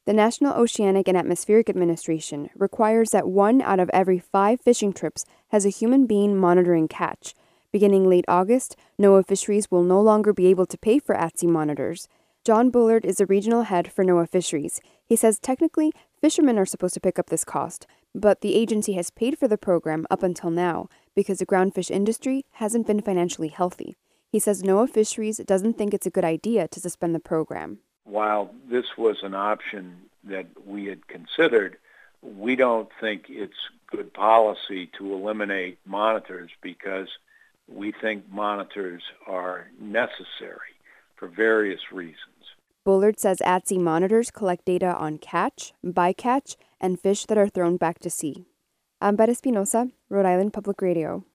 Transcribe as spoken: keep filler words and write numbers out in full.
The National Oceanic and Atmospheric Administration requires that one out of every five fishing trips has a human being monitoring catch. Beginning late August, NOAA Fisheries will no longer be able to pay for A T S E monitors. John Bullard is the regional head for NOAA Fisheries. He says technically, fishermen are supposed to pick up this cost, but the agency has paid for the program up until now because the groundfish industry hasn't been financially healthy. He says NOAA Fisheries doesn't think it's a good idea to suspend the program. While this was an option that we had considered, we don't think it's good policy to eliminate monitors because we think monitors are necessary for various reasons. Bullard says A T S E monitors collect data on catch, bycatch, and fish that are thrown back to sea. I'm Beth Espinosa, Rhode Island Public Radio.